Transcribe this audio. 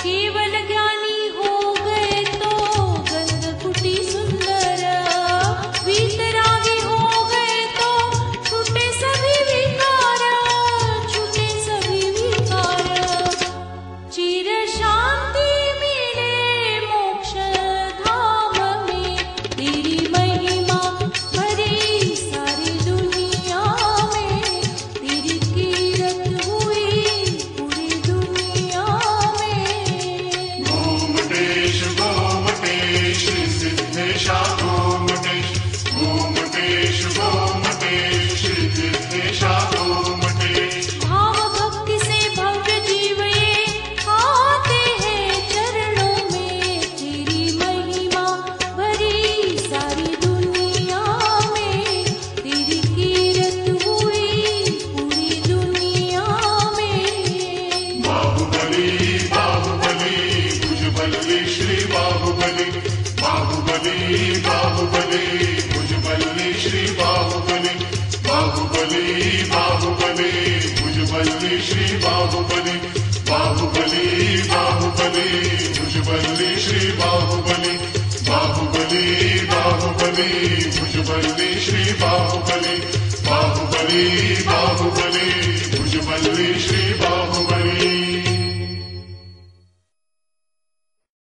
केवल ज्ञानी हो गए तो गंध कुटी सुंदर, वीतरागी हो गए तो छूटे सभी विकार, छूटे सभी विकार। चिर शांति मिले मोक्ष धाम में, तेरी महिमा भरी सारी दुनिया में, तेरी कीरत हुई पूरी दुनिया में। गोमटेश गोमटेश सिद्धेशा गोमटेश, गोमटेश गोमटेश सिद्धेशा गोमटेश। भाव भक्ति से भव्य जीव ये आते हैं चरणों में, तेरी महिमा भरी सारी दुनिया में, तेरी कीरत हुई पूरी दुनिया में। बाहुबली बाहुबली भुजबली श्री बाहुबली, बाहुबली बाहुबली भुजबली श्री बाहुबली, बाहुबली बाहुबली भुजबली श्री बाहुबली, बाहुबली बाहुबली भुजबली श्री बाहुबली, बाहुबली बाहुबली भुजबली श्री बाहुबली, बाहुबली बाहुबली